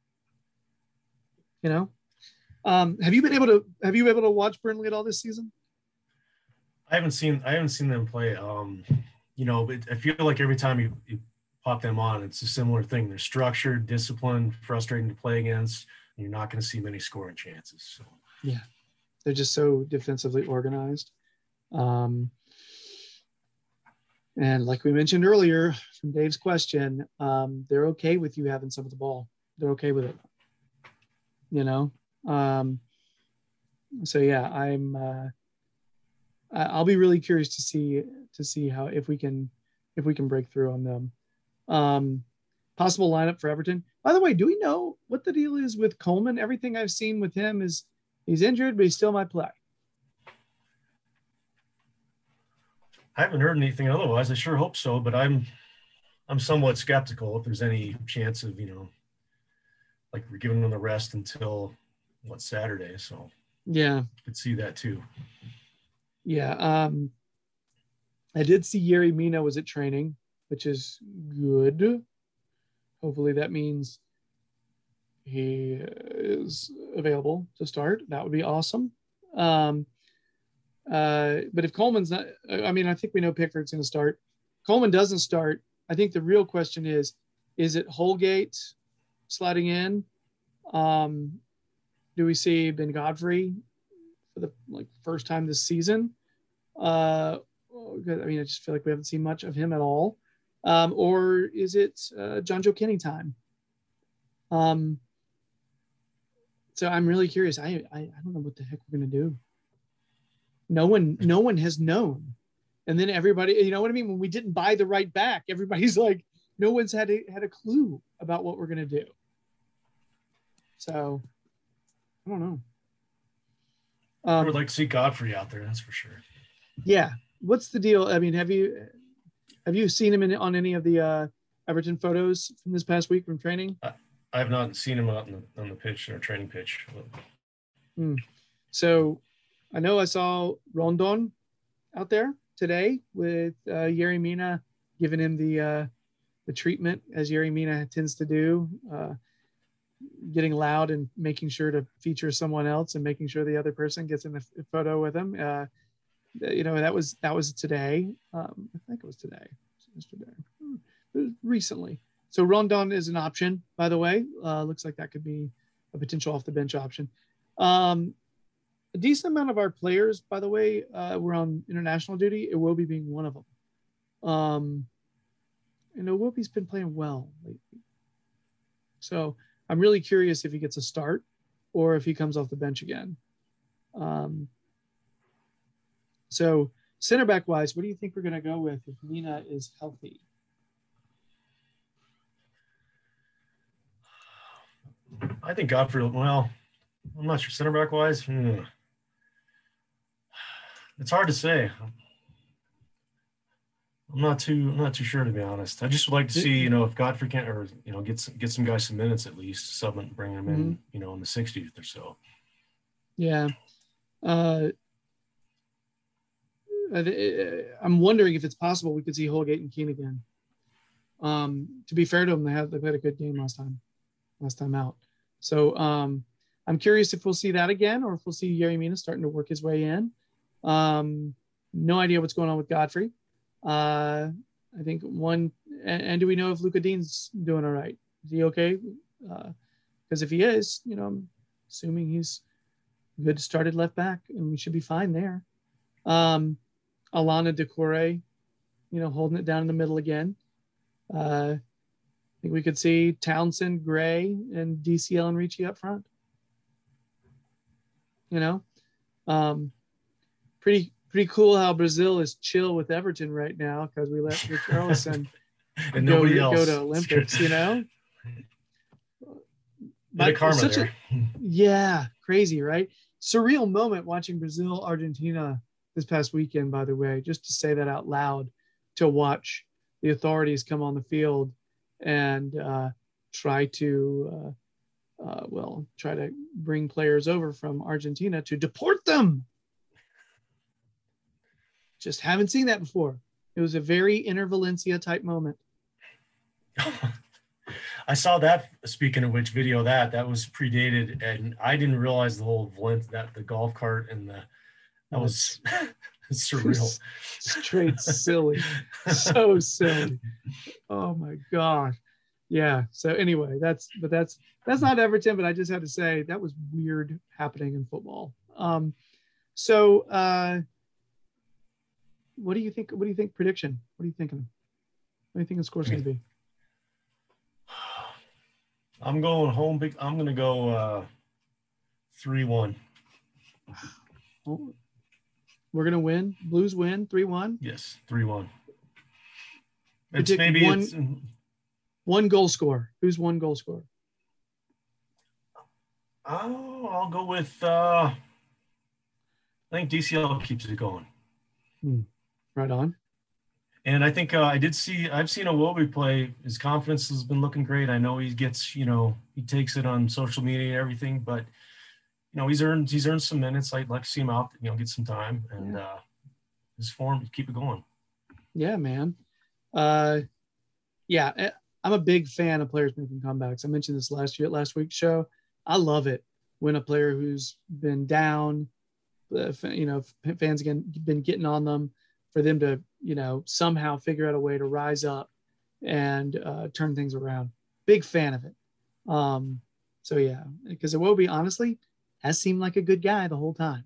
You know, um, have you been able to have you been able to watch Burnley at all this season? I haven't seen I haven't seen them play. Um, you know, it, I feel like every time you, you pop them on, it's a similar thing. They're structured, disciplined, frustrating to play against. And you're not going to see many scoring chances. So yeah, they're just so defensively organized. Um, and like we mentioned earlier from Dave's question, um, they're okay with you having some of the ball. They're okay with it. You know. Um, so yeah, I'm. Uh, I'll be really curious to see to see how if we can if we can break through on them. Um, possible lineup for Everton. By the way, do we know what the deal is with Coleman? Everything I've seen with him is he's injured, but he still might play. I haven't heard anything otherwise. I sure hope so, but I'm I'm somewhat skeptical if there's any chance of, you know, like we're giving them the rest until what Saturday. So Yeah, I could see that too. yeah. Um, I did see Yerry Mina was at training, which is good. Hopefully that means he is available to start. That would be awesome. Um, uh, but if Coleman's not, I mean, I think we know Pickford's going to start. Coleman doesn't start. I think the real question is, is it Holgate sliding in? Um, do we see Ben Godfrey for the like first time this season? Uh, I mean, I just feel like we haven't seen much of him at all. Um, or is it uh, John Joe Kenny time? Um, So I'm really curious. I, I I don't know what the heck we're gonna do. No one no one has known, and then everybody, you know what I mean. When we didn't buy the right back, everybody's like, no one's had a, had a clue about what we're gonna do. So I don't know. Um, I would like to see Godfrey out there. That's for sure. Yeah. What's the deal? I mean, have you have you seen him in on any of the uh, Everton photos from this past week from training? I, I have not seen him out on the, on the pitch or training pitch. Hmm. So I know I saw Rondon out there today with uh, Yerry Mina giving him the uh, the treatment as Yerry Mina tends to do, uh, getting loud and making sure to feature someone else and making sure the other person gets in the photo with him. Uh, you know, that was that was today. Um, I think it was today, yesterday, recently. So Rondon is an option, by the way. Uh, looks like that could be a potential off the bench option. Um, a decent amount of our players, by the way, uh, were on international duty. Iwobi being one of them. Um, and Iwobi's been playing well lately. So I'm really curious if he gets a start or if he comes off the bench again. Um, so center back wise, what do you think we're going to go with if Mina is healthy? I think Godfrey, well, I'm not sure center back wise. Hmm. It's hard to say. I'm not too, I'm not too sure, to be honest. I just would like to see, you know, if Godfrey can't, or, you know, get some, get some guys some minutes at least, sub and bring them in, mm-hmm. you know, in the sixtieth or so. Yeah. Uh, I'm wondering if it's possible we could see Holgate and Keane again. Um, to be fair to them, they had, they had a good game last time, last time out. So um, I'm curious if we'll see that again or if we'll see Yerry Mina starting to work his way in. Um, no idea what's going on with Godfrey. Uh, I think one, and, and do we know if Luca Dean's doing all right? Is he okay? Because uh, if he is, you know, I'm assuming he's good started left back and we should be fine there. Um, Alana Decore, you know, holding it down in the middle again. Uh, I think we could see Townsend, Gray, and D C L and Ricci up front. You know, um, pretty pretty cool how Brazil is chill with Everton right now because we let Richarlison and go, nobody else go to Olympics. You know, but karma such there. A, yeah, crazy, right? Surreal moment watching Brazil Argentina this past weekend. By the way, just to say that out loud, to watch the authorities come on the field and uh, try to, uh, uh, well, try to bring players over from Argentina to deport them. Just haven't seen that before. It was a very Inter Valencia type moment. I saw that, speaking of which video, that, that was predated, and I didn't realize the whole Valencia, that the golf cart and the, that was surreal. Straight silly. So silly. Oh my God. Yeah. So anyway, that's, but that's, that's not Everton, but I just had to say that was weird happening in football. Um, so uh, what do you think? What do you think prediction? What are you thinking? What do you think the score's going to be? I'm going home big. I'm going to go uh, three one. Oh, we're going to win. Blues win three one. Yes, three one. It's maybe one, it's one goal score. Who's one goal score? Oh, I'll go with uh, I think D C L keeps it going. Hmm. Right on. And I think uh, I did see, I've seen Iwobi play. His confidence has been looking great. I know he gets, you know, he takes it on social media and everything, but, you know, he's earned, he's earned some minutes. I'd like to see him out, you know, get some time and yeah. uh, his form, keep it going. Yeah, man. Uh, yeah, I'm a big fan of players making comebacks. I mentioned this last year, last week's show. I love it when a player who's been down, uh, you know, fans again been getting on them, for them to, you know, somehow figure out a way to rise up and uh, turn things around. Big fan of it. Um, so yeah, because Iwobi honestly has seemed like a good guy the whole time.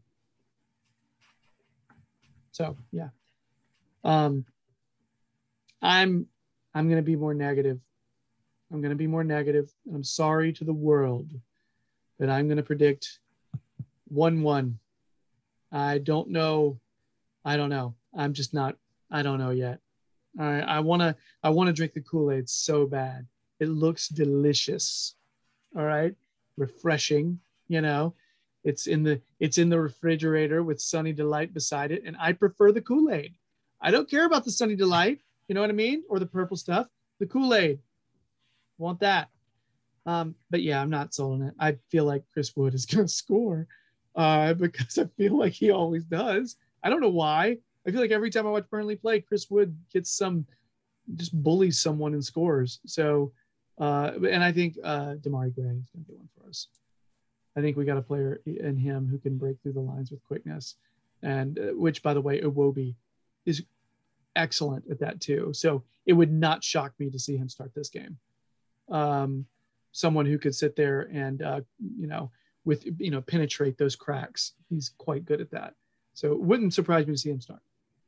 So yeah, um, I'm I'm gonna be more negative. I'm gonna be more negative, and I'm sorry to the world but I'm going to predict one one. I don't know. I don't know. I'm just not, I don't know yet. All right. I want to, I want to drink the Kool-Aid so bad. It looks delicious. All right. Refreshing, you know, it's in the, it's in the refrigerator with Sunny Delight beside it. And I prefer the Kool-Aid. I don't care about the Sunny Delight. You know what I mean? Or the purple stuff, the Kool-Aid. Want that. Um, but yeah, I'm not sold on it. I feel like Chris Wood is going to score uh, because I feel like he always does. I don't know why. I feel like every time I watch Burnley play, Chris Wood gets some, just bullies someone and scores. So, uh, and I think uh, Damari Gray is going to get one for us. I think we got a player in him who can break through the lines with quickness, and uh, which, by the way, Iwobi is excellent at that too. So it would not shock me to see him start this game. Um, someone who could sit there and, uh, you know, with, you know, penetrate those cracks. He's quite good at that. So it wouldn't surprise me to see him start.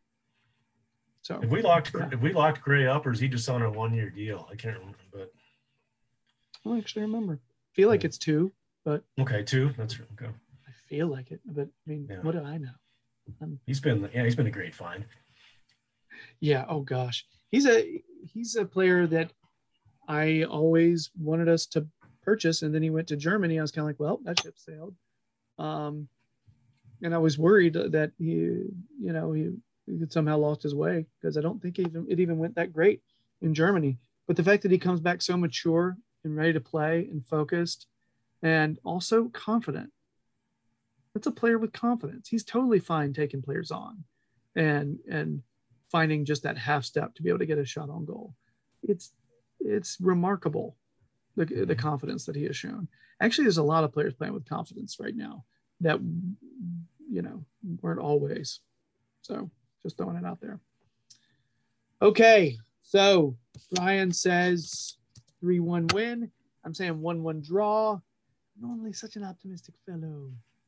So if we locked, yeah. if we locked Gray up, or is he just on a one-year deal? I can't remember, but I don't actually remember. I feel like it's two, but okay, two. That's okay. I feel like it, but I mean, yeah. What do I know? I'm, he's been, yeah, he's been a great find. Yeah. Oh gosh, he's a he's a player that I always wanted us to purchase, and then he went to Germany. I was kind of like, well, that ship sailed. Um, and I was worried that he, you know, he, he had somehow lost his way, because I don't think it even, it even went that great in Germany. But the fact that he comes back so mature and ready to play and focused, and also confident. That's a player with confidence. He's totally fine taking players on, and and finding just that half step to be able to get a shot on goal. It's it's remarkable, the, the confidence that he has shown. Actually, there's a lot of players playing with confidence right now that, you know, weren't always. So just throwing it out there. Okay, so Brian says three one win. I'm saying one one draw. Normally such an optimistic fellow.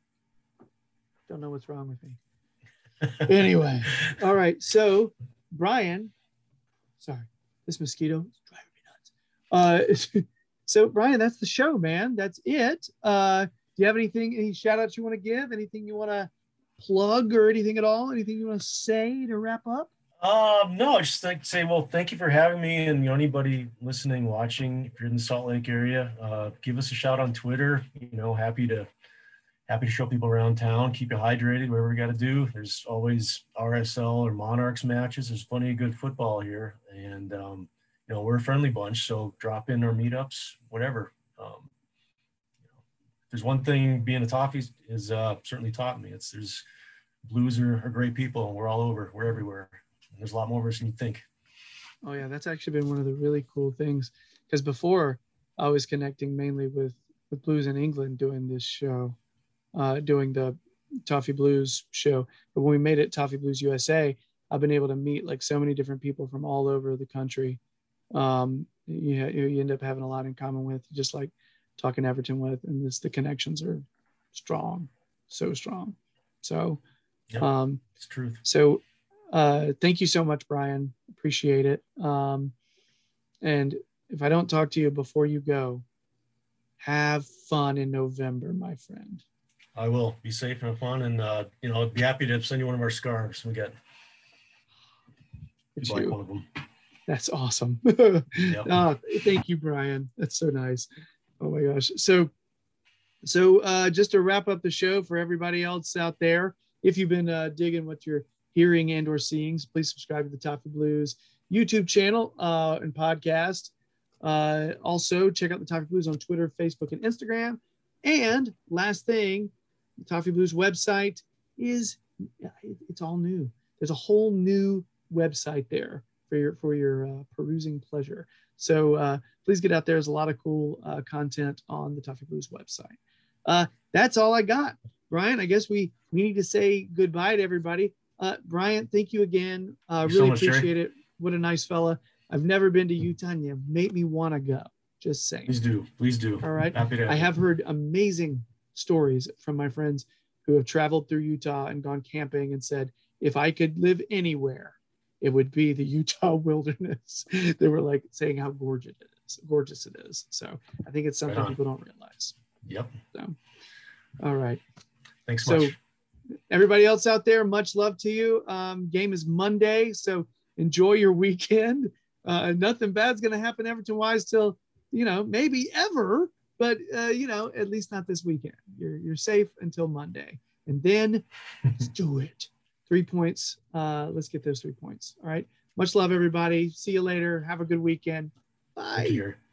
Don't know what's wrong with me. Anyway, all right. So Brian, sorry, this mosquito is driving me nuts. Uh, so Brian, that's the show, man. That's it. Uh, do you have anything, any shout outs you want to give? Anything you want to plug or anything at all? Anything you want to say to wrap up? Um, no, I just like to say, well, thank you for having me. And you know, anybody listening, watching, if you're in the Salt Lake area, uh, give us a shout on Twitter. You know, happy to happy to show people around town. Keep you hydrated, whatever we got to do. There's always R S L or Monarchs matches. There's plenty of good football here, and um, you know, we're a friendly bunch. So drop in our meetups, whatever. Um, you know, if there's one thing being a Toffees is uh, certainly taught me. It's there's Blues are, are great people, and we're all over. We're everywhere. There's a lot more of us than you think. Oh yeah, that's actually been one of the really cool things, because before I was connecting mainly with with Blues in England doing this show, uh, doing the Toffee Blues show. But when we made it Toffee Blues U S A, I've been able to meet like so many different people from all over the country. Um, you, you end up having a lot in common with, just like talking Everton with, and this, the connections are strong, so strong. So, yeah, um, it's truth. So, uh, thank you so much, Brian. Appreciate it. Um, and if I don't talk to you before you go, have fun in November, my friend. I will. Be safe and have fun, and uh, you know, I'd be happy to send you one of our scarves. We got like one of them. That's awesome. Yep. Oh, thank you, Brian. That's so nice. Oh my gosh. So, so uh, just to wrap up the show for everybody else out there, if you've been uh, digging what you're hearing and or seeing, please subscribe to the Toffee Blues YouTube channel uh, and podcast. Uh, also, check out the Toffee Blues on Twitter, Facebook, and Instagram. And last thing, the Toffee Blues website is, it's all new. There's a whole new website there for your for your uh, perusing pleasure. So uh, please get out there. There's a lot of cool uh, content on the Toffee Blues website. Uh, that's all I got. Brian, I guess we, we need to say goodbye to everybody. Uh, Brian, thank you again. Uh, really so much, appreciate Jerry. It. What a nice fella. I've never been to Utah, and you made me want to go. Just saying. Please do. Please do. All right. Happy to have I have heard amazing stories from my friends who have traveled through Utah and gone camping and said, if I could live anywhere, it would be the Utah wilderness. They were like saying how gorgeous it is, gorgeous it is. So I think it's something right people don't realize. Yep. So, all right. Thanks so, much. Everybody else out there, much love to you. Um, game is Monday, so enjoy your weekend. Uh, nothing bad's going to happen Everton-wise till, you know, maybe ever, but, uh, you know, at least not this weekend. You're, you're safe until Monday. And then let's do it. Three points. Uh, let's get those three points. All right. Much love, everybody. See you later. Have a good weekend. Bye.